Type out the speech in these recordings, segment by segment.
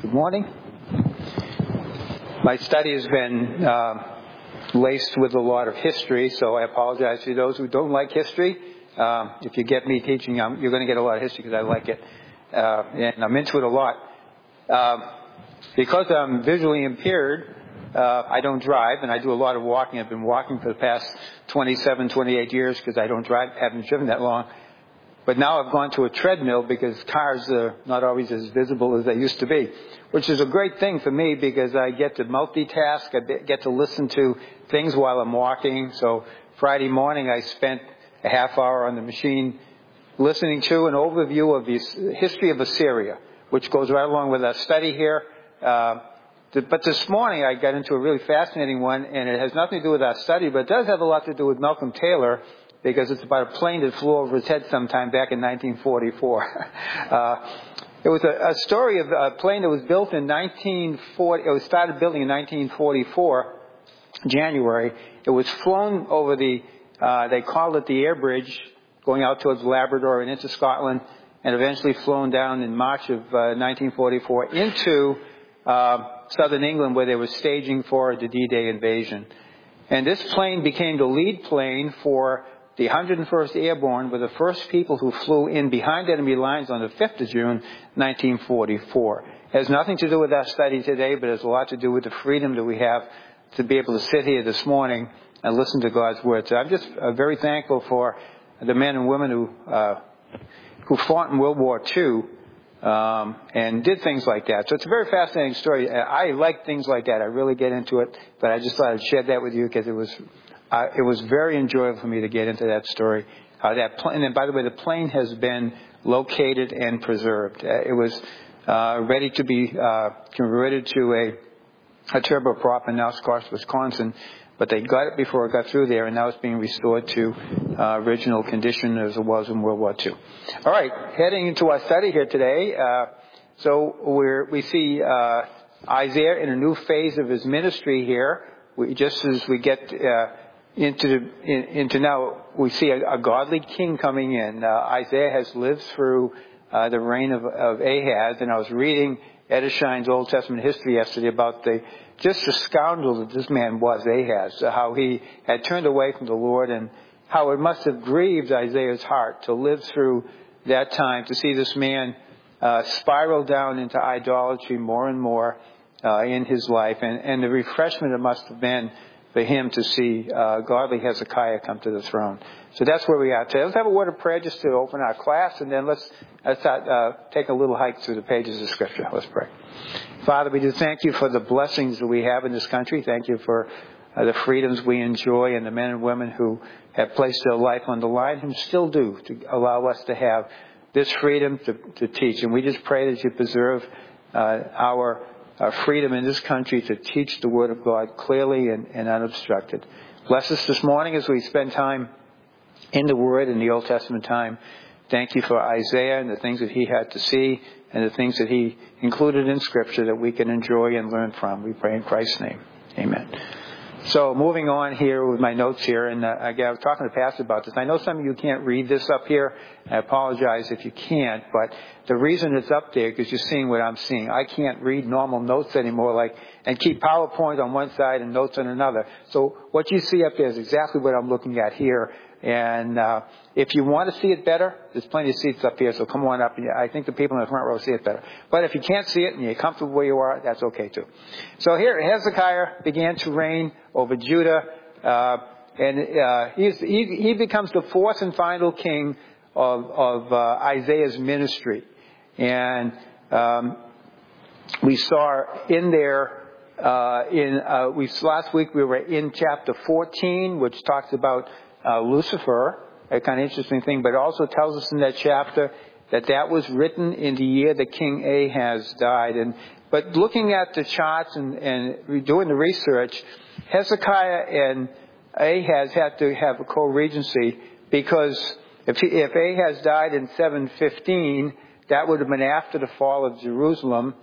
Good morning. My study has been laced with a lot of history, so I apologize to those who don't like history. If you get me teaching, you're going to get a lot of history because I like it, and I'm into it a lot. Because I'm visually impaired, I don't drive, and I do a lot of walking. I've been walking for the past 27, 28 years because I don't drive, haven't driven that long. But now I've gone to a treadmill because cars are not always as visible as they used to be, which is a great thing for me because I get to multitask. I get to listen to things while I'm walking. So Friday morning I spent a half hour on the machine listening to an overview of the history of Assyria, which goes right along with our study here. But this morning I got into a really fascinating one, and it has nothing to do with our study, but it does have a lot to do with Malcolm Taylor, because it's about a plane that flew over his head sometime back in 1944. It was a story of a plane that was built in 1940. It was started building in 1944, January. It was flown over they called it the air bridge, going out towards Labrador and into Scotland, and eventually flown down in March of 1944 into southern England, where they were staging for the D-Day invasion. And this plane became the lead plane for the 101st Airborne, were the first people who flew in behind enemy lines on the 5th of June, 1944. It has nothing to do with our study today, but it has a lot to do with the freedom that we have to be able to sit here this morning and listen to God's Word. So I'm just very thankful for the men and women who fought in World War II and did things like that. So it's a very fascinating story. I like things like that. I really get into it, but I just thought I'd share that with you because it was very enjoyable for me to get into that story. And then, by the way, the plane has been located and preserved. It was ready to be converted to a turboprop in Oshkosh, Wisconsin, but they got it before it got through there, and now it's being restored to original condition as it was in World War II. All right, heading into our study here today. So we see Isaiah in a new phase of his ministry here. Just as we get into now, we see a godly king coming in. Isaiah has lived through the reign of Ahaz, and I was reading Edershine's Old Testament history yesterday about just the scoundrel that this man was, Ahaz, how he had turned away from the Lord, and how it must have grieved Isaiah's heart to live through that time, to see this man spiral down into idolatry more and more in his life, and the refreshment it must have been for him to see godly Hezekiah come to the throne. So that's where we are today. Let's have a word of prayer just to open our class, and then let's take a little hike through the pages of Scripture. Let's pray. Father, we do thank you for the blessings that we have in this country. Thank you for the freedoms we enjoy, and the men and women who have placed their life on the line and still do, to allow us to have this freedom to teach. And we just pray that you preserve our freedom in this country to teach the Word of God clearly and unobstructed. Bless us this morning as we spend time in the Word in the Old Testament time. Thank you for Isaiah and the things that he had to see and the things that he included in Scripture that we can enjoy and learn from. We pray in Christ's name. Amen. So moving on here with my notes here, and again, I was talking to Pastor about this. I know some of you can't read this up here. I apologize if you can't, but the reason it's up there is because you're seeing what I'm seeing. I can't read normal notes anymore, and keep PowerPoint on one side and notes on another. So what you see up there is exactly what I'm looking at here. And if you want to see it better, there's plenty of seats up here, so come on up. I think the people in the front row see it better. But if you can't see it and you're comfortable where you are, that's okay too. So here, Hezekiah began to reign over Judah, and he becomes the fourth and final king of Isaiah's ministry. And we saw in there, last week we were in chapter 14, which talks about Lucifer, a kind of interesting thing, but it also tells us in that chapter that was written in the year that King Ahaz died. But looking at the charts and doing the research, Hezekiah and Ahaz had to have a co-regency, because if Ahaz died in 715, that would have been after the fall of Jerusalem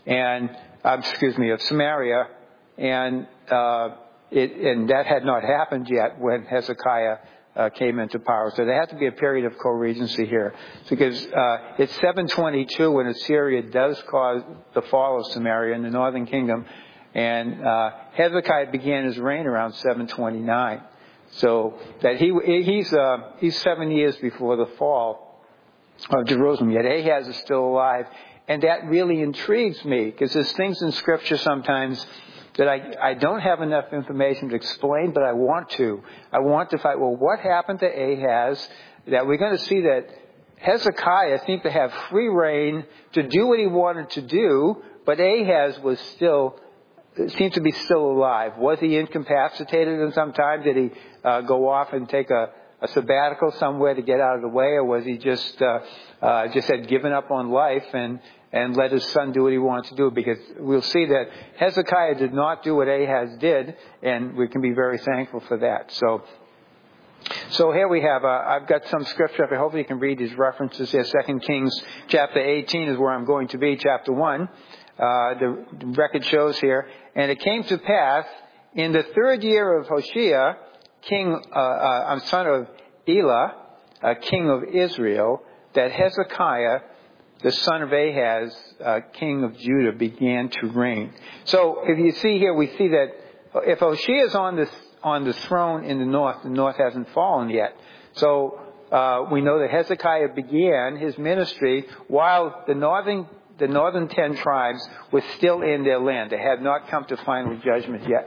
of Samaria, and that had not happened yet when Hezekiah came into power. So there had to be a period of co-regency here. Because it's 722 when Assyria does cause the fall of Samaria in the northern kingdom. And Hezekiah began his reign around 729. So that he's 7 years before the fall of Jerusalem. Yet Ahaz is still alive. And that really intrigues me, because there's things in Scripture sometimes that I don't have enough information to explain, but I want to. I want to find, well, what happened to Ahaz? That we're going to see that Hezekiah seemed to have free reign to do what he wanted to do, but Ahaz seemed to be still alive. Was he incapacitated in some time? Did he go off and take a sabbatical somewhere to get out of the way, or was he just had given up on life and let his son do what he wanted to do? Because we'll see that Hezekiah did not do what Ahaz did, and we can be very thankful for that. So here we have, I've got some scripture up here. Hopefully you can read these references here. 2 Kings chapter 18 is where I'm going to be, chapter 1. The record shows here, and it came to pass in the 3rd year of Hoshea, son of Elah, king of Israel, that Hezekiah, the son of Ahaz, king of Judah, began to reign. So if you see here, we see that if Hoshea is on the throne in the north hasn't fallen yet. So we know that Hezekiah began his ministry while the northern 10 tribes were still in their land. They had not come to final judgment yet.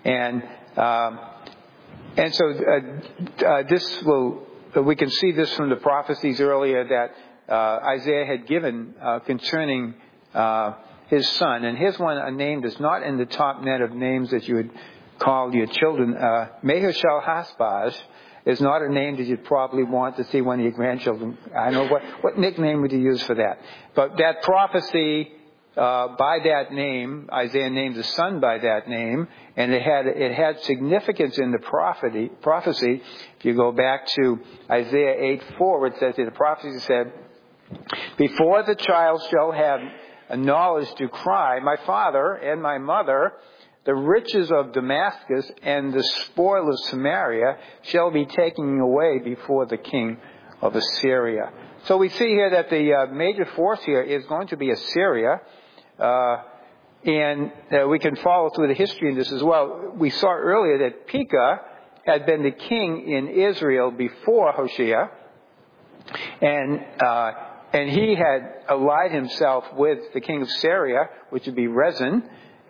And so we can see this from the prophecies earlier that Isaiah had given concerning his son. And here's one, a name that's not in the top net of names that you would call your children. Maher-shalal-hash-baz is not a name that you'd probably want to see one of your grandchildren. I know what nickname would you use for that? But that prophecy by that name, Isaiah named the son by that name, and it had significance in the prophecy. If you go back to Isaiah 8:4, it says, the prophecy said, "Before the child shall have a knowledge to cry, my father and my mother, the riches of Damascus and the spoil of Samaria shall be taken away before the king of Assyria." So we see here that the major force here is going to be Assyria. And we can follow through the history in this as well. We saw earlier that Pekah had been the king in Israel before Hoshea. And he had allied himself with the king of Syria, which would be Rezin.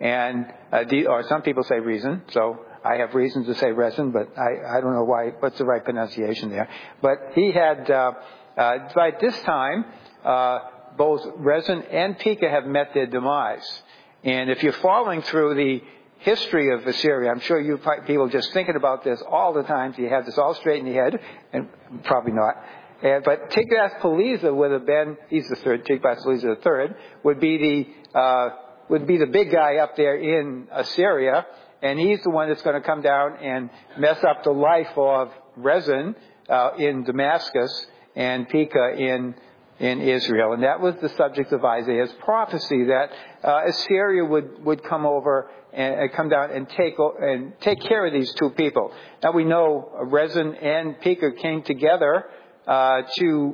Or some people say Rezin, so I have reason to say Rezin, but I don't know what's the right pronunciation there. But he had, by this time, both Rezin and Pekah have met their demise. And if you're following through the history of Assyria, I'm sure you people just thinking about this all the time, so you have this all straight in your head, and probably not. But Tiglath-Pileser would have been, he's the third, Tiglath-Pileser the third, would be the big guy up there in Assyria, and he's the one that's going to come down and mess up the life of Rezin in Damascus and Pekah in Israel. And that was the subject of Isaiah's prophecy, that Assyria would come over and come down and take care of these two people. Now we know Rezin and Pekah came together to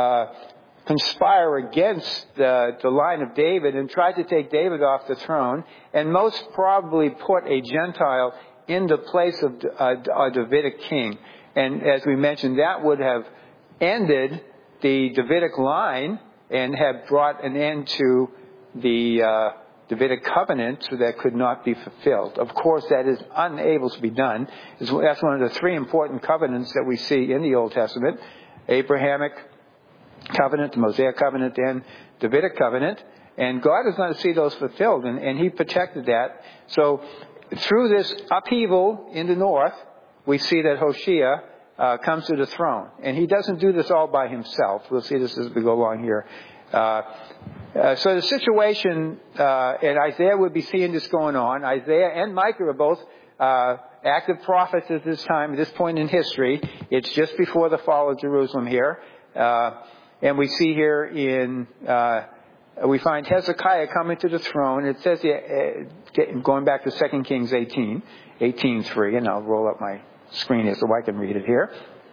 conspire against the line of David and tried to take David off the throne, and most probably put a Gentile in the place of a Davidic king. And as we mentioned, that would have ended the Davidic line and have brought an end to the Davidic covenant, so that could not be fulfilled. Of course, that is unable to be done. That's one of the three important covenants that we see in the Old Testament: Abrahamic covenant, the Mosaic covenant, and Davidic covenant. And God is going to see those fulfilled, and He protected that. So through this upheaval in the north, we see that Hoshea comes to the throne. And he doesn't do this all by himself. We'll see this as we go along here. So the situation, and Isaiah would be seeing this going on. Isaiah and Micah are both active prophets at this time, at this point in history. It's just before the fall of Jerusalem here. And we see here we find Hezekiah coming to the throne. It says here, going back to 2 Kings 18:3, and I'll roll up my screen here so I can read it here.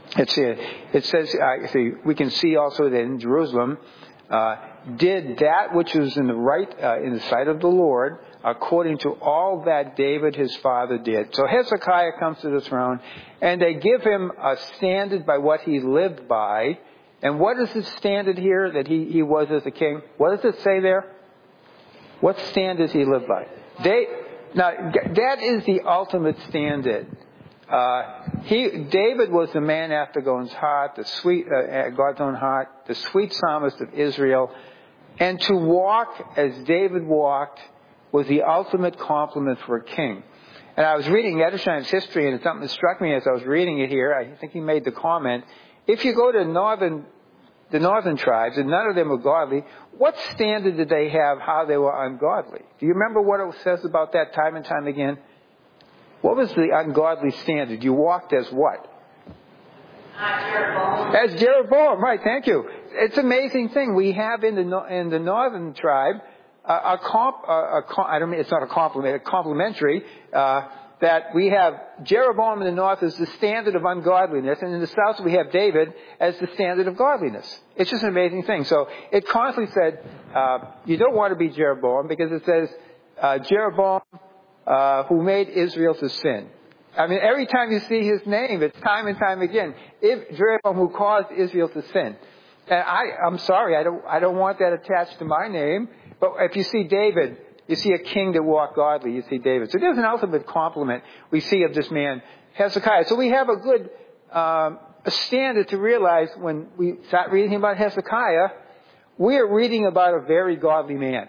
It says, we can see also that in Jerusalem, did that which was in the sight of the Lord, according to all that David his father did. So Hezekiah comes to the throne, and they give him a standard by what he lived by. And what is the standard here that he was as a king? What does it say there? What standards he lived by? Now, that is the ultimate standard. David was the man after God's heart, God's own heart, the sweet psalmist of Israel. And to walk as David walked was the ultimate compliment for a king. And I was reading Edersheim's history, and it's something that struck me as I was reading it here. I think he made the comment, if you go to the northern tribes, and none of them were godly, what standard did they have how they were ungodly? Do you remember what it says about that time and time again? What was the ungodly standard? You walked as what? Jeroboam. As Jeroboam, right, thank you. It's an amazing thing. We have in the northern tribe it's not a compliment, a complimentary, that we have Jeroboam in the north as the standard of ungodliness, and in the south we have David as the standard of godliness. It's just an amazing thing. So it constantly said, you don't want to be Jeroboam, because it says, Jeroboam, who made Israel to sin. I mean, every time you see his name, it's time and time again. Jeroboam, who caused Israel to sin. And I'm sorry, I don't want that attached to my name. But if you see David, you see a king that walked godly, you see David. So there's an ultimate compliment we see of this man, Hezekiah. So we have a good a standard to realize when we start reading about Hezekiah, we are reading about a very godly man.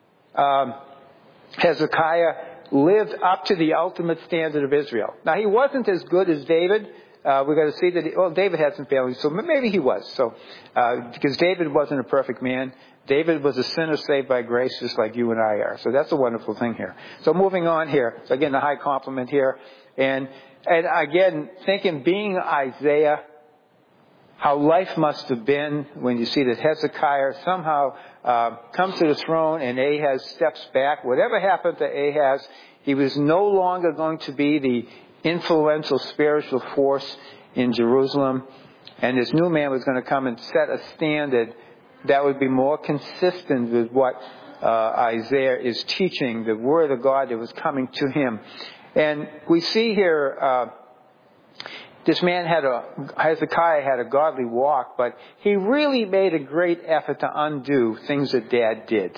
Hezekiah lived up to the ultimate standard of Israel. Now, he wasn't as good as David. We're going to see that, David had some failings, so maybe he was. So, because David wasn't a perfect man. David was a sinner saved by grace, just like you and I are. So that's a wonderful thing here. So moving on here. So again, the high compliment here. And again, thinking being Isaiah, how life must have been when you see that Hezekiah somehow comes to the throne and Ahaz steps back. Whatever happened to Ahaz, he was no longer going to be the influential spiritual force in Jerusalem. And this new man was going to come and set a standard that would be more consistent with what Isaiah is teaching, the word of God that was coming to him. And we see here, this man Hezekiah had a godly walk, but he really made a great effort to undo things that Dad did.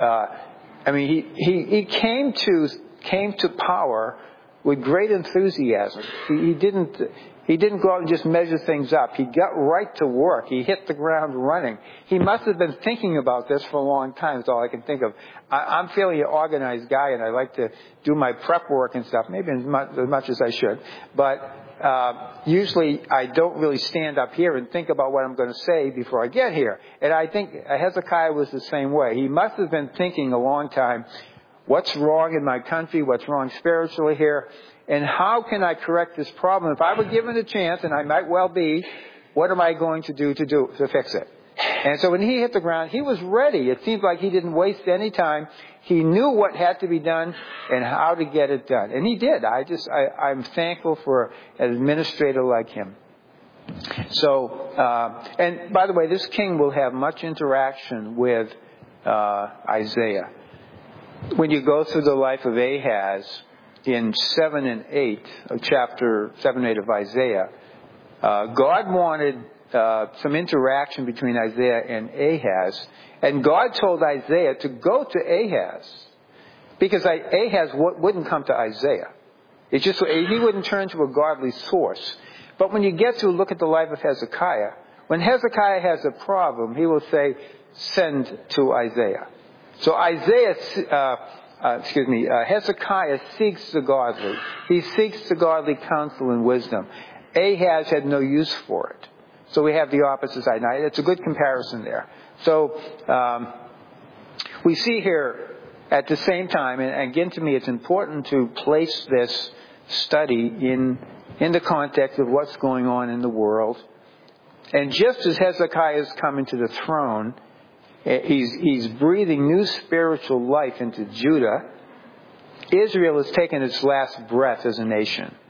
He came to power with great enthusiasm. He didn't go out and just measure things up. He got right to work. He hit the ground running. He must have been thinking about this for a long time. That's all I can think of. I'm fairly an organized guy, and I like to do my prep work and stuff, maybe as much as I should. But usually I don't really stand up here and think about what I'm going to say before I get here. And I think Hezekiah was the same way. He must have been thinking a long time, what's wrong in my country? What's wrong spiritually here? And how can I correct this problem? If I were given a chance, and I might well be, what am I going to do to fix it? And so when he hit the ground, he was ready. It seemed like he didn't waste any time. He knew what had to be done and how to get it done. And he did. I'm thankful for an administrator like him. So, and by the way, this king will have much interaction with Isaiah. When you go through the life of Ahaz, in 7 and 8 of chapter 7 and 8 of Isaiah, God wanted some interaction between Isaiah and Ahaz, and God told Isaiah to go to Ahaz, because Ahaz wouldn't come to Isaiah. It's just he wouldn't turn to a godly source. But when you get to look at the life of Hezekiah, when Hezekiah has a problem, he will say, "Send to Isaiah." So Hezekiah seeks the godly. He seeks the godly counsel and wisdom. Ahaz had no use for it. So we have the opposite side. Now, it's a good comparison there. So we see here at the same time, and again to me it's important to place this study in the context of what's going on in the world. And just as Hezekiah is coming to the throne, he's breathing new spiritual life into Judah. Israel has taken its last breath as a nation.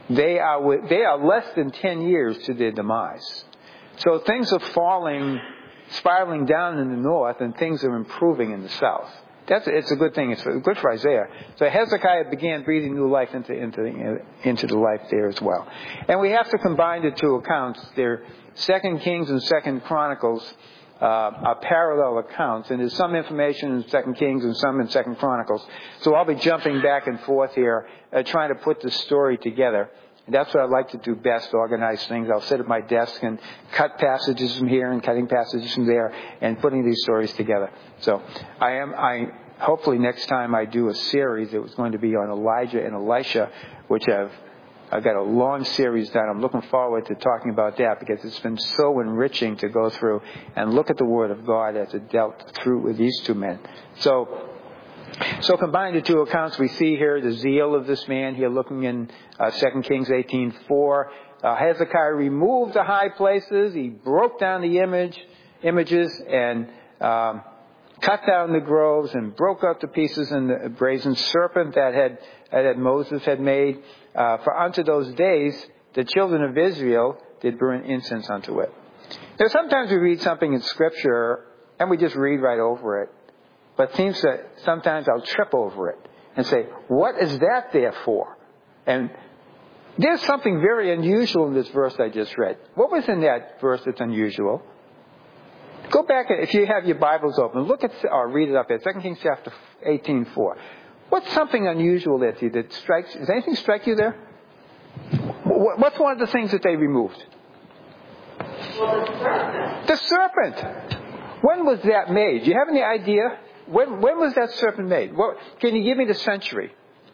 they are less than 10 years to their demise. So things are spiraling down in the north, and things are improving in the south. It's a good thing. It's good for Isaiah. So Hezekiah began breathing new life into the life there as well. And we have to combine the two accounts. They're 2 Kings and 2 Chronicles are parallel accounts, and there's some information in 2 Kings and some in 2 Chronicles. So I'll be jumping back and forth here, trying to put the story together. And that's what I like to do best, organize things. I'll sit at my desk and cut passages from here and cutting passages from there and putting these stories together. So hopefully next time I do a series, it was going to be on Elijah and Elisha, which I've got a long series done. I'm looking forward to talking about that because it's been so enriching to go through and look at the Word of God as it dealt through with these two men. So combine the two accounts, we see here the zeal of this man here looking in 2 Kings 18:4. Hezekiah removed the high places. He broke down the images and cut down the groves and broke up to pieces in the brazen serpent that Moses had made. For unto those days the children of Israel did burn incense unto it. Now sometimes we read something in Scripture and we just read right over it. But it seems that sometimes I'll trip over it and say, what is that there for? And there's something very unusual in this verse I just read. What was in that verse that's unusual? Go back, if you have your Bibles open, look at, or read it up there, 2 Kings chapter 18:4. What's something unusual there to you that strikes, does anything strike you there? What's one of the things that they removed? Well, the serpent. The serpent. When was that made? Do you have any idea? When was that serpent made? Can you give me the century?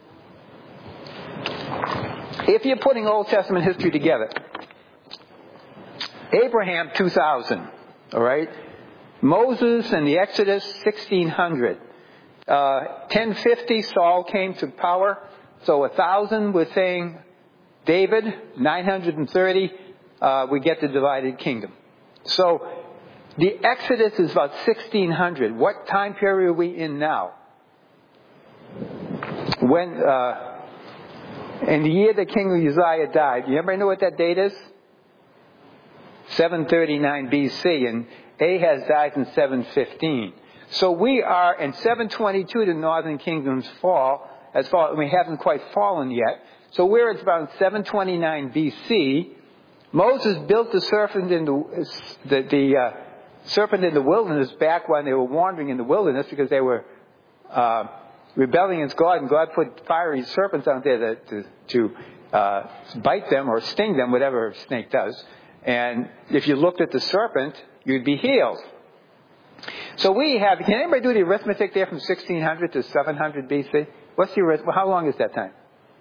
If you're putting Old Testament history together, Abraham 2000, all right? Moses and the Exodus 1600. 1050 Saul came to power, so 1000 we're saying David 930. We get the divided kingdom. So the Exodus is about 1600. What time period are we in now? When, in the year that King Uzziah died, you everybody know what that date is? 739 BC, and Ahaz died in 715. So we are in 722, the northern kingdom's fall. We haven't quite fallen yet. So we're at about 729 BC. Moses built the serpent in the serpent in the wilderness back when they were wandering in the wilderness because they were rebelling against God, and God put fiery serpents out there to bite them or sting them, whatever a snake does. And if you looked at the serpent, you'd be healed. So we have, can anybody do the arithmetic there from 1600 to 700 BC? What's the arithmetic? How long is that time?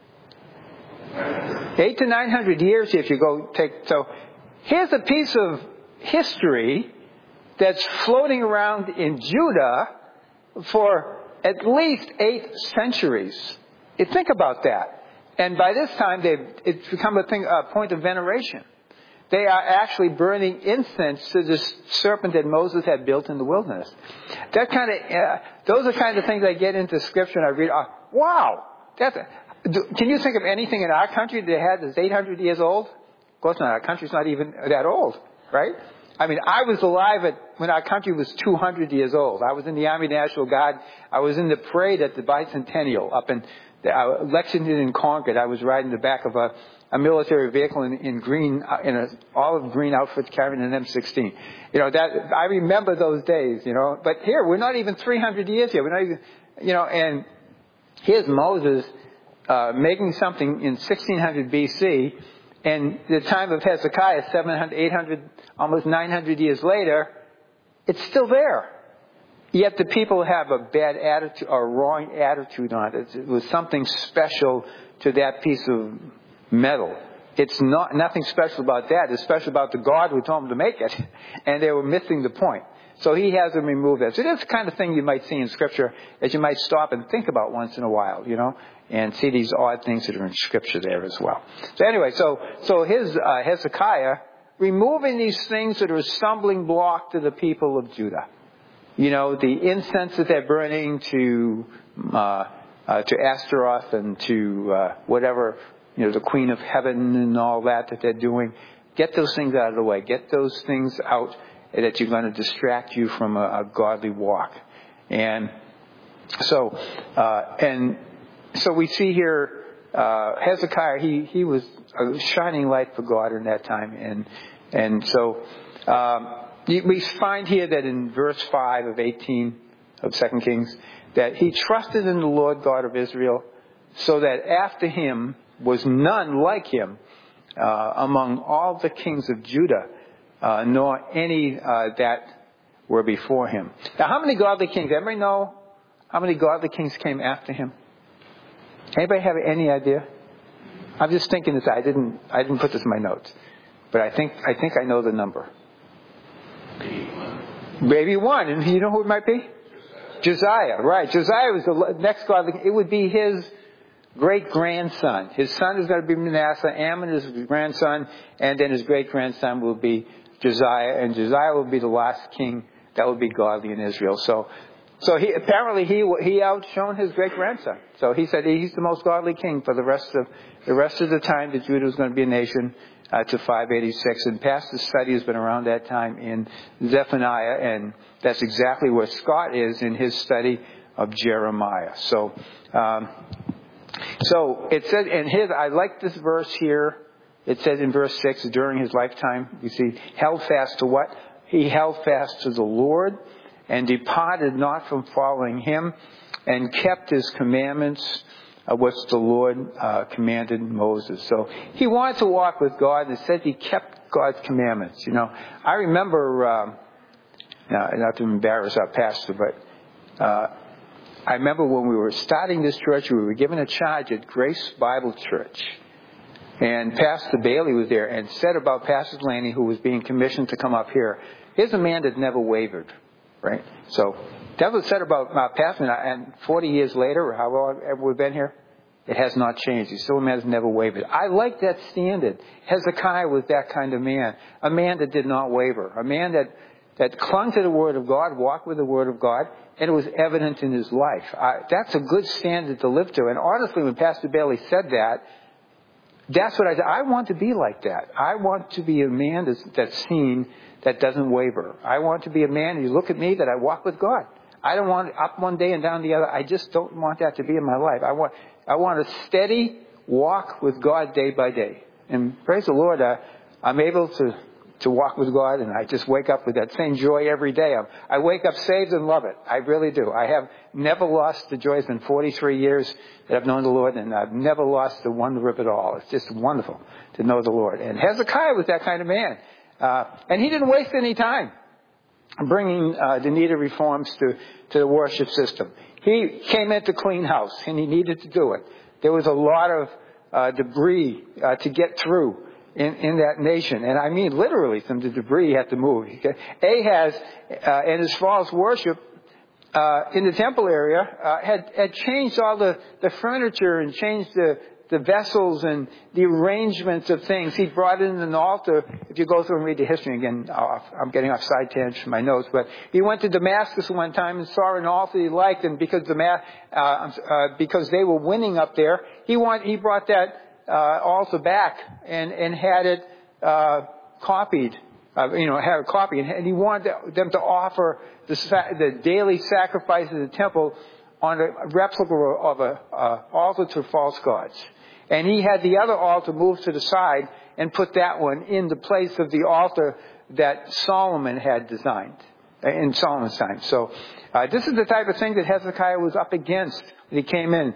800 to 900 years if you go take. So here's a piece of history that's floating around in Judah for at least 8 centuries. You think about that. And by this time, it's become a point of veneration. They are actually burning incense to the serpent that Moses had built in the wilderness. That those are kind of things I get into Scripture and I read. Wow! Can you think of anything in our country that's 800 years old? Of course not. Our country's not even that old, right? I mean, I was alive when our country was 200 years old. I was in the Army National Guard. I was in the parade at the bicentennial up in Lexington and Concord. I was riding the back of a military vehicle in an olive green outfit carrying an M16. I remember those days, But here, we're not even 300 years here. We're not even, and here's Moses making something in 1600 BC, and the time of Hezekiah, 700, 800, almost 900 years later, it's still there. Yet the people have a bad attitude or a wrong attitude on it. It was something special to that piece of metal. It's nothing special about that. It's special about the God who told them to make it. And they were missing the point. So he has them remove that. So that's the kind of thing you might see in Scripture that you might stop and think about once in a while, and see these odd things that are in Scripture there as well. So anyway, so his Hezekiah removing these things that are a stumbling block to the people of Judah. The incense that they're burning to Ashtaroth and to whatever the Queen of Heaven and all that they're doing. Get those things out of the way. Get those things out that you're going to distract you from a godly walk. And so we see here Hezekiah. He was a shining light for God in that time, and so we find here that in verse 5 of 18 of 2 Kings that he trusted in the Lord God of Israel, so that after him was none like him among all the kings of Judah, nor any that were before him. Now, how many godly kings? Anybody know how many godly kings came after him? Anybody have any idea? I'm just thinking this. I didn't put this in my notes, but I think I know the number. Maybe one, and you know who it might be? Josiah, right? Josiah was the next godly. It would be his great-grandson. His son is going to be Manasseh. Ammon is his grandson. And then his great-grandson will be Josiah. And Josiah will be the last king that will be godly in Israel. So he outshone his great-grandson. So he said he's the most godly king for the rest of the time that Judah was going to be a nation to 586. And Pastor study has been around that time in Zephaniah. And that's exactly where Scott is in his study of Jeremiah. So it says, and I like this verse here. It says in verse 6, during his lifetime, you see, held fast to what? He held fast to the Lord and departed not from following him and kept his commandments, which the Lord commanded Moses. So he wanted to walk with God, and it says he kept God's commandments. I remember, not to embarrass our pastor, but I remember when we were starting this church, we were given a charge at Grace Bible Church. And Pastor Bailey was there and said about Pastor Laney, who was being commissioned to come up here, here's a man that never wavered, right? So that was said about Pastor, and 40 years later, or how long we've been here, it has not changed. He's still a man that's never wavered. I like that standard. Hezekiah was that kind of man, a man that did not waver, a man that clung to the Word of God, walked with the Word of God, and it was evident in his life. That's a good standard to live to. And honestly, when Pastor Bailey said that, that's what I want to be like that. I want to be a man that's seen, that doesn't waver. I want to be a man, you look at me, that I walk with God. I don't want up one day and down the other. I just don't want that to be in my life. I want a steady walk with God day by day. And praise the Lord, I'm able to walk with God, and I just wake up with that same joy every day. I wake up saved and love it. I really do. I have never lost the joy. It's been 43 years that I've known the Lord, and I've never lost the wonder of it all. It's just wonderful to know the Lord. And Hezekiah was that kind of man. And he didn't waste any time bringing the needed reforms to the worship system. He came in to clean house, and he needed to do it. There was a lot of debris to get through in that nation. And I mean literally some of the debris had to move. Ahaz and his false worship in the temple area had changed all the furniture and changed the vessels and the arrangements of things. He brought in an altar. If you go through and read the history again, I'm getting off side tangents from my notes, but he went to Damascus one time and saw an altar he liked, and because they were winning up there, he brought that altar back and had it copied. Had a copy, and he wanted them to offer the daily sacrifice of the temple on a replica of an altar to false gods. And he had the other altar moved to the side and put that one in the place of the altar that Solomon had designed in Solomon's time. So this is the type of thing that Hezekiah was up against when he came in.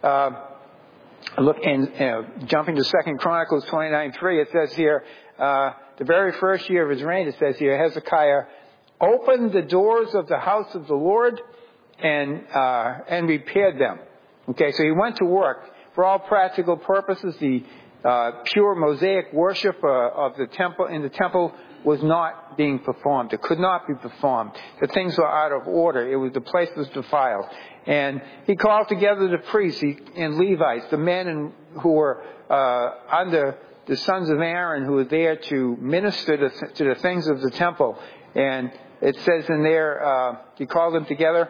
Look, and jumping to 2 Chronicles 29:3, it says here, the very first year of his reign, it says here, Hezekiah opened the doors of the house of the Lord and repaired them. Okay, so he went to work. For all practical purposes, the pure Mosaic worship of the temple in the temple was not being performed. It could not be performed. The things were out of order. The place was defiled. And he called together the priests and Levites, the men who were under the sons of Aaron, who were there to minister to the things of the temple. And it says in there, he called them together.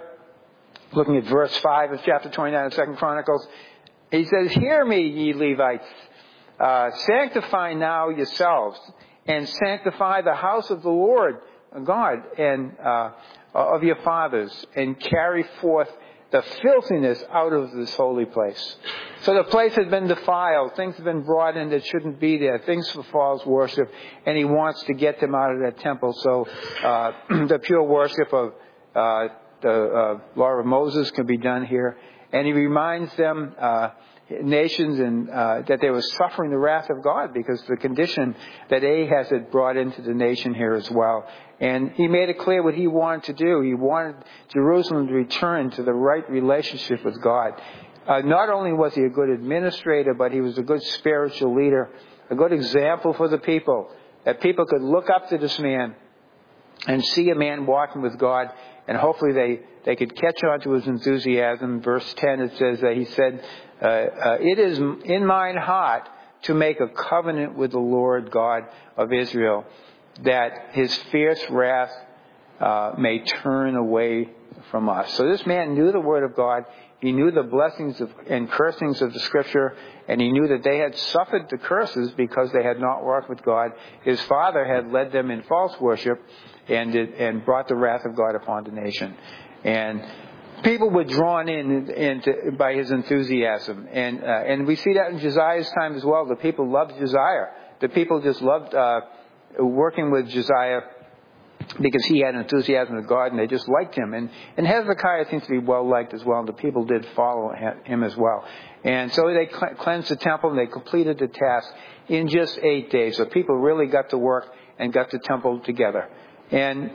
Looking at verse 5 of chapter 29 of 2 Chronicles, he says, "Hear me, ye Levites, sanctify now yourselves and sanctify the house of the Lord God and of your fathers, and carry forth the filthiness out of this holy place. So the place has been defiled. Things have been brought in that shouldn't be there. Things for false worship. And he wants to get them out of that temple. So the pure worship of the law of Moses can be done here. And he reminds them, nations, and that they were suffering the wrath of God because of the condition that Ahaz had brought into the nation here as well. And he made it clear what he wanted to do. He wanted Jerusalem to return to the right relationship with God. Not only was he a good administrator, but he was a good spiritual leader, a good example for the people, that people could look up to this man and see a man walking with God, and hopefully they could catch on to his enthusiasm. Verse 10, it says that he said, it is in mine heart to make a covenant with the Lord God of Israel, that his fierce wrath may turn away from us. So this man knew the Word of God. He knew the blessings and cursings of the Scripture, and he knew that they had suffered the curses because they had not walked with God. His father had led them in false worship and brought the wrath of God upon the nation. And people were drawn in by his enthusiasm. And we see that in Josiah's time as well. The people loved Josiah. The people just loved working with Josiah because he had enthusiasm of God, and they just liked him. And Hezekiah seems to be well liked as well, and the people did follow him as well. And so they cleansed the temple, and they completed the task in just 8 days. So people really got to work and got the temple together. And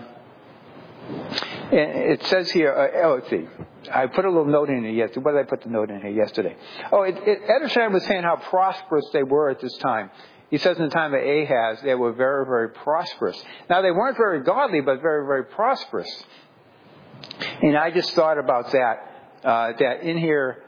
it says here, let's see, I put a little note in here yesterday. What did I put the note in here yesterday? Edersheim was saying how prosperous they were at this time. He says in the time of Ahaz, they were very, very prosperous. Now, they weren't very godly, but very, very prosperous. And I just thought about that in here,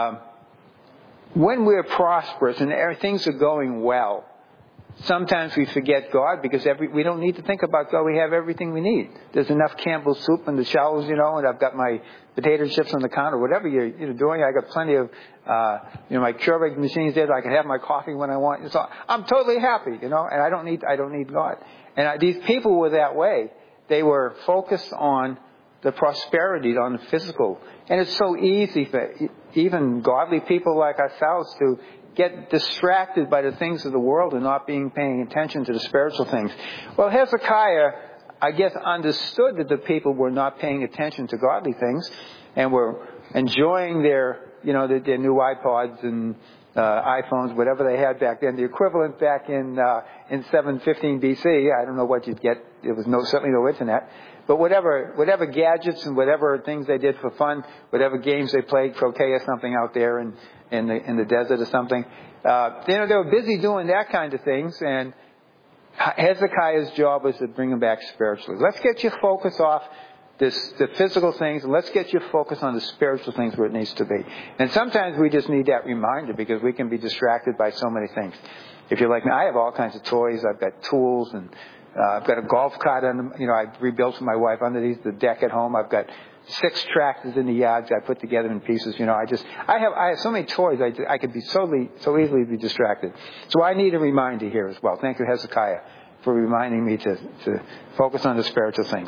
when we're prosperous and things are going well, sometimes we forget God because we don't need to think about God. We have everything we need. There's enough Campbell's soup in the shelves, and I've got my potato chips on the counter. Whatever you're doing, I got plenty of, my Keurig machines there. I can have my coffee when I want. So I'm totally happy, and I don't need God. And these people were that way. They were focused on the prosperity, on the physical. And it's so easy for even godly people like ourselves to get distracted by the things of the world and not paying attention to the spiritual things. Well, Hezekiah, I guess, understood that the people were not paying attention to godly things and were enjoying their new iPods and iPhones, whatever they had back then. The equivalent back in 715 BC, I don't know what you'd get. There was certainly no internet. But whatever gadgets and whatever things they did for fun, whatever games they played, croquet or something out there in the desert or something, they were busy doing that kind of things. And Hezekiah's job was to bring them back spiritually. Let's get your focus off the physical things, and let's get your focus on the spiritual things where it needs to be. And sometimes we just need that reminder because we can be distracted by so many things. If you're like me, I have all kinds of toys. I've got tools, and I've got a golf cart I rebuilt for my wife underneath the deck at home. I've got 6 tractors in the yards I put together in pieces. I have so many toys. I could be so easily be distracted. So I need a reminder here as well. Thank you, Hezekiah, for reminding me to focus on the spiritual things.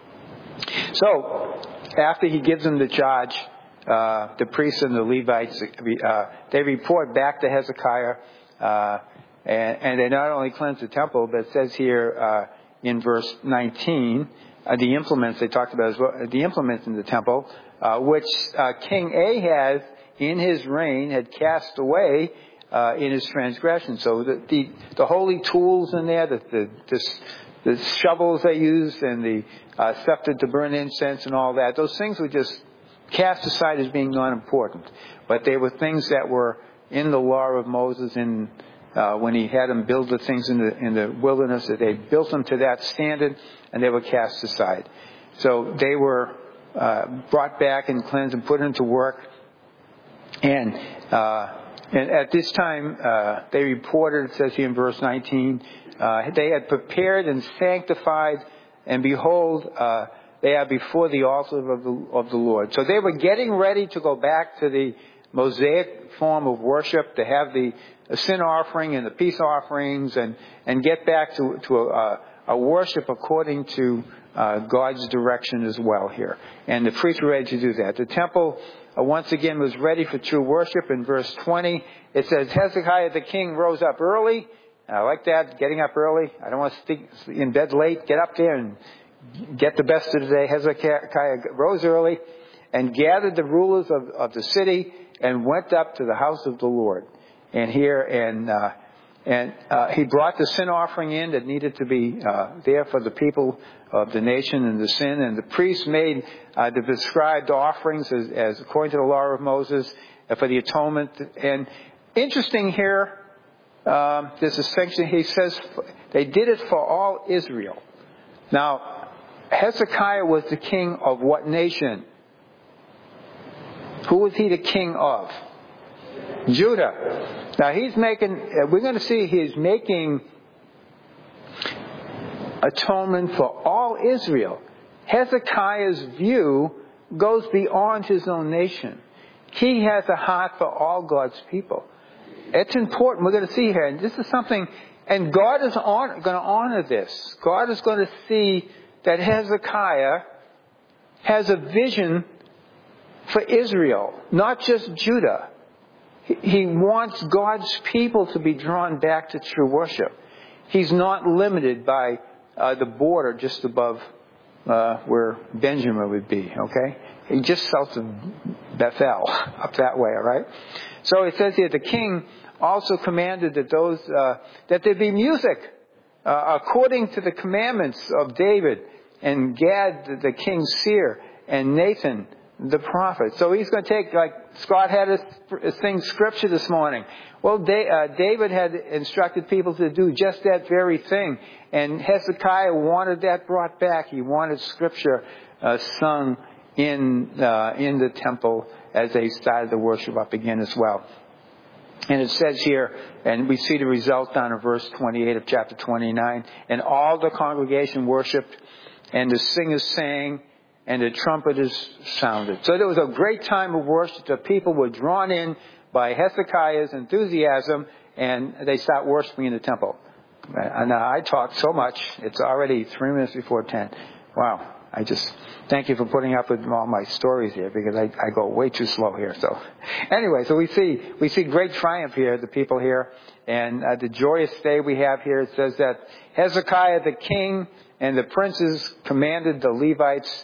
So after he gives them the charge, the priests and the Levites, they report back to Hezekiah. And they not only cleanse the temple, but it says here in verse 19, the implements they talked about as well, the implements in the temple, which King Ahaz in his reign had cast away in his transgression. So the holy tools in there, the shovels they used, and the scepter to burn incense and all that, those things were just cast aside as being not important. But they were things that were in the law of Moses when he had them build the things in the wilderness, that they built them to that standard, and they were cast aside. So they were brought back and cleansed and put into work. And at this time, they reported, it says here in verse 19, they had prepared and sanctified, and behold, they are before the altar of the Lord. So they were getting ready to go back to the Mosaic form of worship, to have the sin offering and the peace offerings, and get back to a worship according to God's direction as well here. And the priests were ready to do that. The temple, once again, was ready for true worship. In verse 20, it says, Hezekiah the king rose up early. I like that, getting up early. I don't want to stay in bed late. Get up there and get the best of the day. Hezekiah rose early and gathered the rulers of the city and went up to the house of the Lord. And he brought the sin offering in that needed to be there for the people of the nation and the sin. And the priests made the prescribed offerings as according to the law of Moses for the atonement. And interesting here, this distinction, he says they did it for all Israel. Now, Hezekiah was the king of what nation? Who was he the king of? Judah. Now we're going to see he's making atonement for all Israel. Hezekiah's view goes beyond his own nation. He has a heart for all God's people. It's important. We're going to see here, and this is something, and God is going to honor this. God is going to see that Hezekiah has a vision for Israel, not just Judah. He wants God's people to be drawn back to true worship. He's not limited by the border just above where Benjamin would be, okay? He just south of Bethel, up that way, all right? So it says here, the king also commanded that that there be music according to the commandments of David and Gad the king's seer and Nathan the prophet. So he's going to take, like Scott had us sing scripture this morning. Well, David had instructed people to do just that very thing. And Hezekiah wanted that brought back. He wanted scripture sung in the temple as they started the worship up again as well. And it says here, and we see the result down in verse 28 of chapter 29, and all the congregation worshipped, and the singers sang, and the trumpeters sounded. So there was a great time of worship. The people were drawn in by Hezekiah's enthusiasm, and they start worshiping in the temple. And I talked so much, it's already 3 minutes before 10. Wow. I just thank you for putting up with all my stories here, because I go way too slow here. So anyway, so we see great triumph here, the people here, and the joyous day we have here. It says that Hezekiah the king and the princes commanded the Levites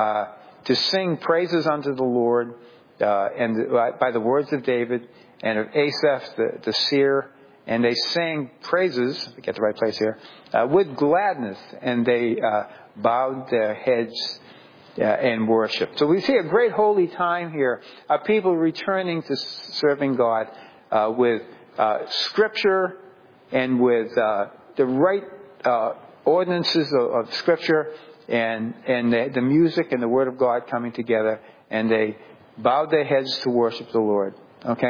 to sing praises unto the Lord, and by the words of David and of Asaph the seer, and they sang praises, get the right place here, with gladness, and they bowed their heads and worshiped. So we see a great holy time here, people returning to serving God with Scripture and with the right ordinances of Scripture and the music and the Word of God coming together, and they bowed their heads to worship the Lord. Okay?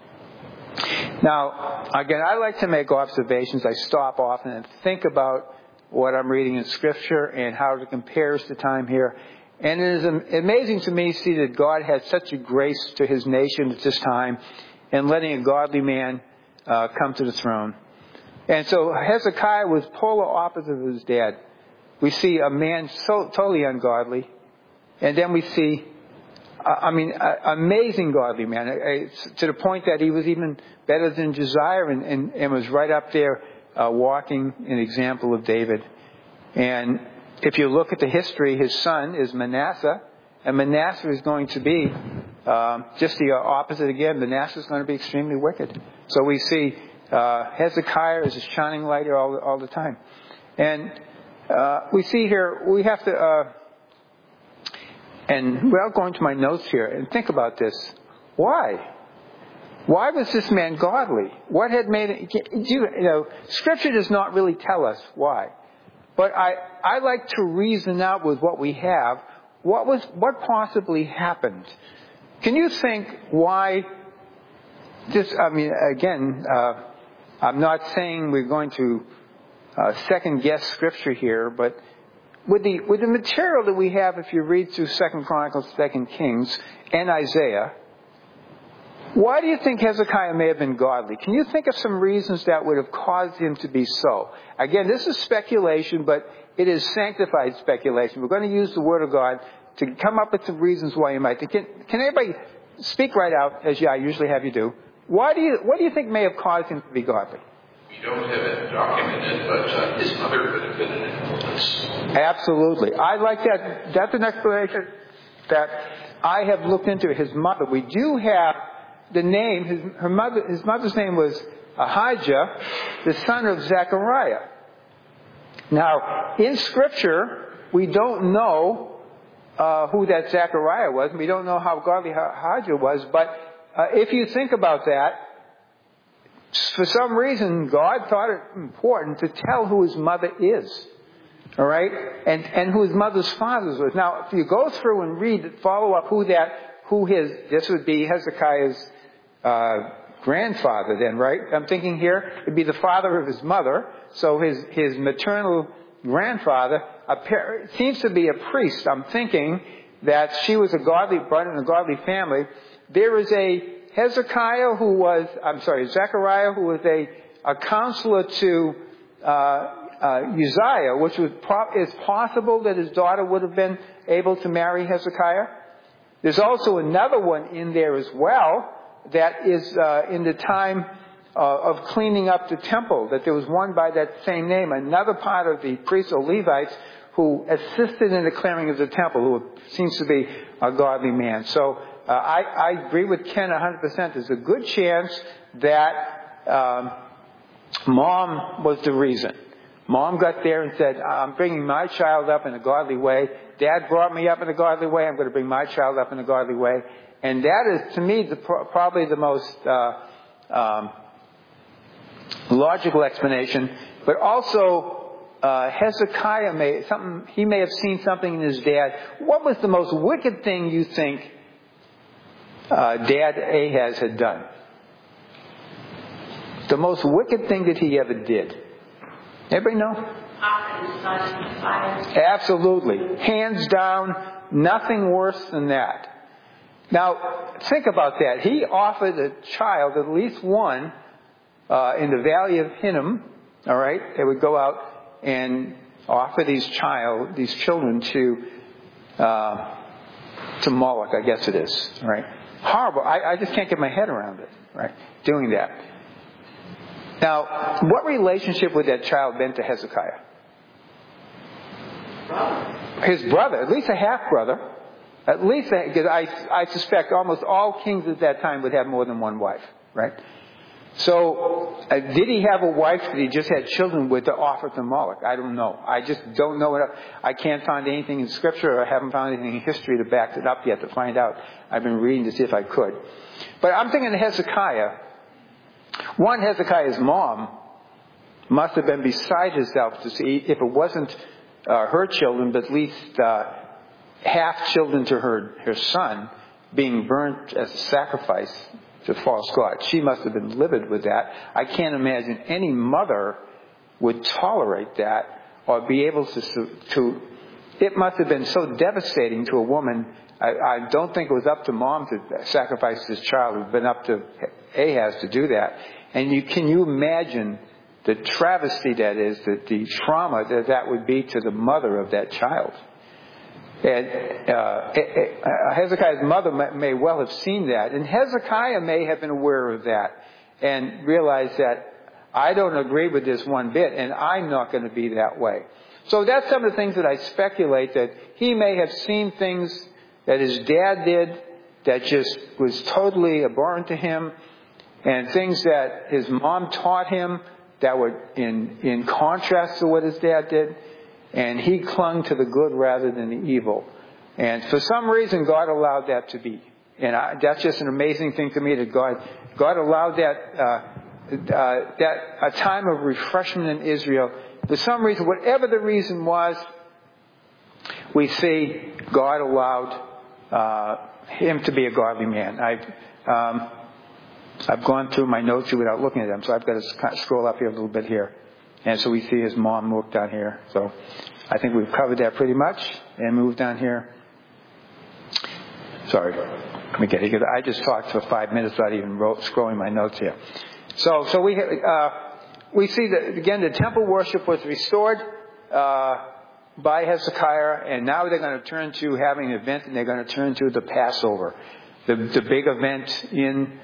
Now, again, I like to make observations. I stop often and think about what I'm reading in Scripture and how it compares to time here. And it is amazing to me to see that God had such a grace to His nation at this time in letting a godly man come to the throne. And so Hezekiah was polar opposite of his dad. We see a man so totally ungodly, and then we see, amazing godly man, to the point that he was even better than Josiah and was right up there walking an example of David. And if you look at the history, his son is Manasseh, and Manasseh is going to be just the opposite again. Manasseh is going to be extremely wicked. So we see Hezekiah is a shining light all the time. And we see here, we have to, and without going to my notes here, and think about this. Why? Why was this man godly? What had made it, Scripture does not really tell us why. But I like to reason out with what we have, what possibly happened. Can you think why this, again, I'm not saying we're going to second guess Scripture here, but with the material that we have, if you read through 2 Chronicles, 2 Kings, and Isaiah, Why do you think Hezekiah may have been godly? Can you think of some reasons that would have caused him to be so? Again, this is speculation, but it is sanctified speculation. We're going to use the Word of God to come up with some reasons why you might think. Can anybody speak right out, as I usually have you do? What do you think may have caused him to be godly? We don't have it documented, but his mother could have been an influence. Absolutely. I like that. That's an explanation that I have looked into. His mother. We do have the name. His mother's name was Ahijah, the son of Zechariah. Now, in Scripture, we don't know who that Zechariah was. We don't know how godly Ahijah was. But if you think about that, for some reason, God thought it important to tell who his mother is. All right? And who his mother's father was. Now, if you go through and read, follow up this would be Hezekiah's grandfather then, right? I'm thinking here, it'd be the father of his mother. So his maternal grandfather seems to be a priest. I'm thinking that she was brought in a godly family. There is Zechariah, who was a counselor to Uzziah, which is possible that his daughter would have been able to marry Hezekiah. There's also another one in there as well that is in the time of cleaning up the temple, that there was one by that same name, another part of the priests or Levites who assisted in the clearing of the temple, who seems to be a godly man. So I agree with Ken 100%. There's a good chance that Mom was the reason. Mom got there and said, I'm bringing my child up in a godly way. Dad brought me up in a godly way. I'm going to bring my child up in a godly way. And that is, to me, probably the most logical explanation. But also, Hezekiah may have seen something in his dad. What was the most wicked thing you think Dad Ahaz had done? The most wicked thing that he ever did. Anybody know? Absolutely. Hands down, nothing worse than that. Now, think about that. He offered a child, at least one, in the valley of Hinnom. All right? They would go out and offer these children to Moloch, I guess it is. Right? Horrible. I just can't get my head around it. Right? Doing that. Now, what relationship would that child been to Hezekiah? His brother, at least a half-brother. At least, because I suspect almost all kings at that time would have more than one wife, right? So, did he have a wife that he just had children with to offer to Moloch? I don't know. I just don't know enough. I can't find anything in Scripture, or I haven't found anything in history to back it up yet to find out. I've been reading to see if I could. But I'm thinking of Hezekiah. One, Hezekiah's mom must have been beside herself to see if it wasn't her children, but at least half children to her son being burnt as a sacrifice to false gods. She must have been livid with that. I can't imagine any mother would tolerate that or be able to it must have been so devastating to a woman. I don't think it was up to mom to sacrifice this child. It would have been up to Ahaz to do that. And can you imagine the travesty that is, the trauma that would be to the mother of that child? And Hezekiah's mother may well have seen that. And Hezekiah may have been aware of that and realized that I don't agree with this one bit, and I'm not going to be that way. So that's some of the things that I speculate, that he may have seen things that his dad did that just was totally abhorrent to him, and things that his mom taught him that were in contrast to what his dad did, and he clung to the good rather than the evil. And for some reason, God allowed that to be. And that's just an amazing thing to me, that God allowed that a time of refreshment in Israel. For some reason, whatever the reason was, we see God allowed him to be a godly man. I've gone through my notes here without looking at them, so I've got to kind of scroll up here a little bit here. And so we see his mom look down here. So I think we've covered that pretty much. And move down here. Sorry. Let me get it. I just talked for 5 minutes without even scrolling my notes here. So we see that, again, the temple worship was restored by Hezekiah, and now they're going to turn to having an event, and they're going to turn to the Passover, the big event in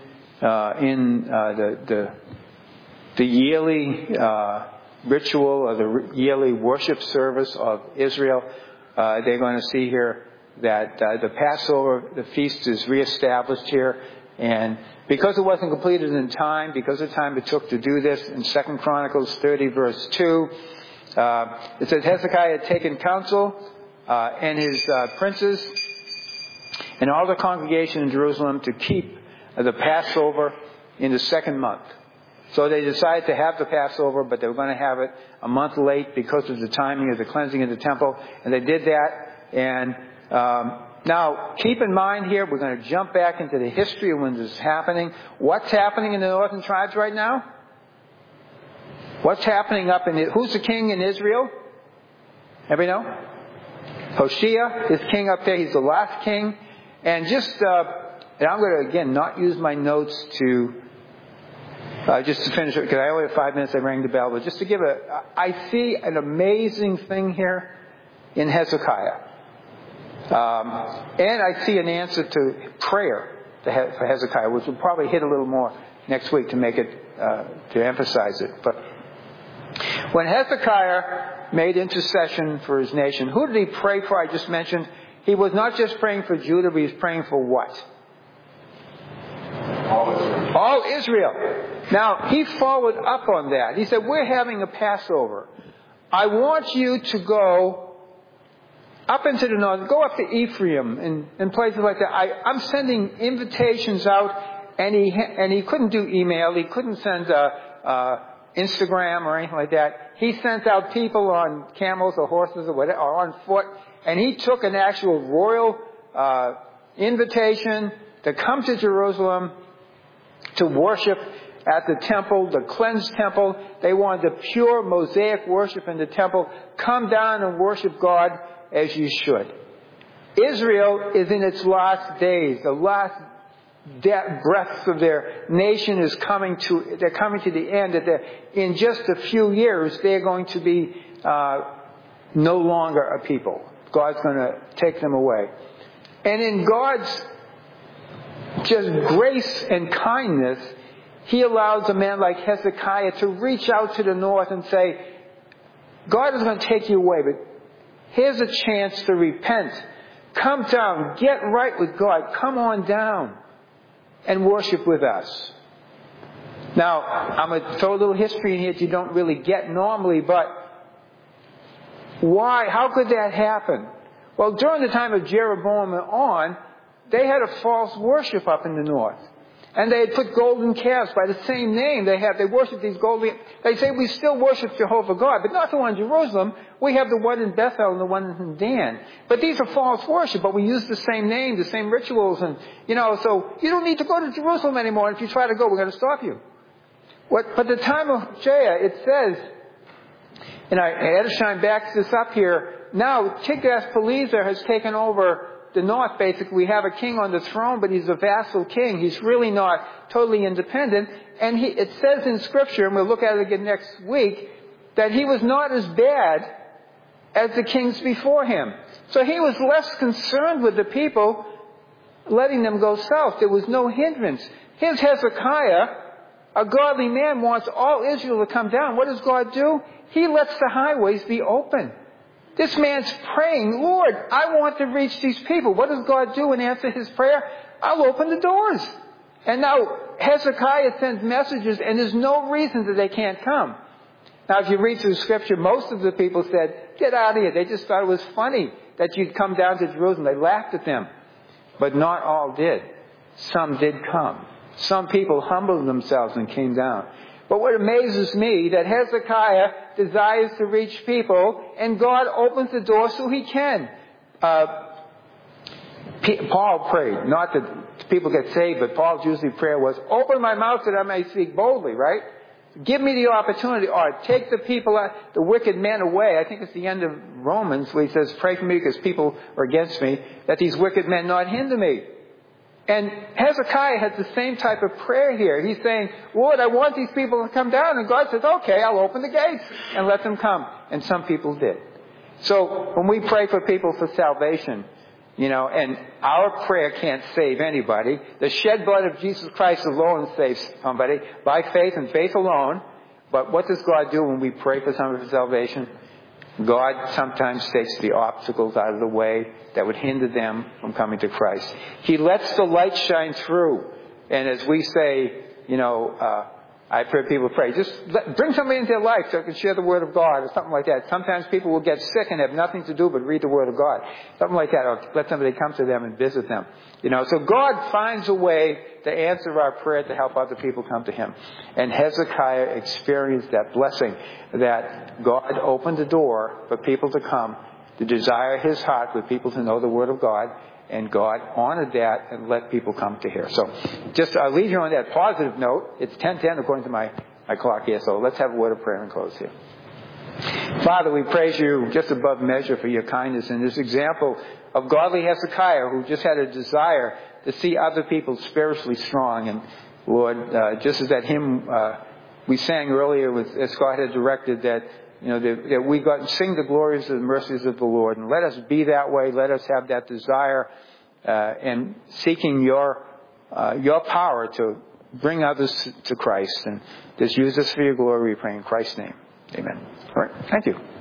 the yearly ritual or the yearly worship service of Israel. They're going to see here that the Passover, the feast, is reestablished here. And because it wasn't completed in time, because of the time it took to do this, in 2 Chronicles 30, verse 2, it says, Hezekiah had taken counsel and his princes and all the congregation in Jerusalem to keep the Passover in the second month. So they decided to have the Passover, but they were going to have it a month late because of the timing of the cleansing of the temple. And they did that. And now, keep in mind here, we're going to jump back into the history of when this is happening. What's happening in the northern tribes right now? What's happening up in who's the king in Israel? Everybody know? Hoshea is king up there. He's the last king. And and I'm going to, again, not use my notes to, just to finish it, because I only have 5 minutes, I rang the bell, but just to give I see an amazing thing here in Hezekiah. And I see an answer to prayer for Hezekiah, which we'll probably hit a little more next week to make it, to emphasize it. But when Hezekiah made intercession for his nation, who did he pray for? I just mentioned he was not just praying for Judah, but he was praying for what? All Israel. Now, he followed up on that. He said, we're having a Passover. I want you to go up into the north, go up to Ephraim and places like that. I'm sending invitations out, and he couldn't do email. He couldn't send Instagram or anything like that. He sent out people on camels or horses or whatever, or on foot, and he took an actual royal invitation to come to Jerusalem to worship at the temple, the cleansed temple. They wanted the pure Mosaic worship in the temple. Come down and worship God as you should. Israel is in its last days. The last breaths of their nation is coming to the end. That in just a few years, they're going to be no longer a people. God's going to take them away. And in God's just grace and kindness, He allows a man like Hezekiah to reach out to the north and say, God is going to take you away, but here's a chance to repent. Come down. Get right with God. Come on down and worship with us. Now, I'm going to throw a little history in here that you don't really get normally, but why? How could that happen? Well, during the time of Jeroboam and on, they had a false worship up in the north. And they had put golden calves by the same name. They worship these golden. They say we still worship Jehovah God, but not the one in Jerusalem. We have the one in Bethel and the one in Dan. But these are false worship. But we use the same name, the same rituals, and so you don't need to go to Jerusalem anymore. And if you try to go, we're going to stop you. But the time of Hoshea, it says, and Edersheim backs this up here. Now Tiglath-Pileser has taken over the north. Basically, we have a king on the throne, but he's a vassal king. He's really not totally independent. And it says in Scripture, and we'll look at it again next week, that he was not as bad as the kings before him. So he was less concerned with the people, letting them go south. There was no hindrance. Here's Hezekiah, a godly man, wants all Israel to come down. What does God do? He lets the highways be open. This man's praying, Lord, I want to reach these people. What does God do in answer his prayer? I'll open the doors. And now Hezekiah sends messages, and there's no reason that they can't come. Now, if you read through Scripture, most of the people said, get out of here. They just thought it was funny that you'd come down to Jerusalem. They laughed at them. But not all did. Some did come. Some people humbled themselves and came down. But what amazes me, that Hezekiah desires to reach people, and God opens the door so he can. Paul prayed, not that people get saved, but Paul's usually prayer was, open my mouth that I may speak boldly, right? Give me the opportunity, or take the people, the wicked men away. I think it's the end of Romans where he says, pray for me because people are against me, that these wicked men not hinder me. And Hezekiah has the same type of prayer here. He's saying, Lord, I want these people to come down. And God says, okay, I'll open the gates and let them come. And some people did. So when we pray for people for salvation, and our prayer can't save anybody. The shed blood of Jesus Christ alone saves somebody by faith and faith alone. But what does God do when we pray for someone for salvation? God sometimes takes the obstacles out of the way that would hinder them from coming to Christ. He lets the light shine through. And as we say, I've heard people pray, just bring somebody into their life so they can share the Word of God or something like that. Sometimes people will get sick and have nothing to do but read the Word of God. Something like that. Or let somebody come to them and visit them. So God finds a way to answer our prayer to help other people come to Him. And Hezekiah experienced that blessing that God opened the door for people to come, to desire His heart for people to know the Word of God. And God honored that and let people come to hear. So just I'll leave you on that positive note. It's 10:10 according to my clock here. So let's have a word of prayer and close here. Father, we praise you just above measure for your kindness in this example of godly Hezekiah, who just had a desire to see other people spiritually strong. And Lord, just as that hymn we sang earlier, as God had directed, that that we sing the glories and mercies of the Lord, and let us be that way. Let us have that desire and seeking your power to bring others to Christ, and just use us for your glory. We pray in Christ's name, amen. All right, thank you.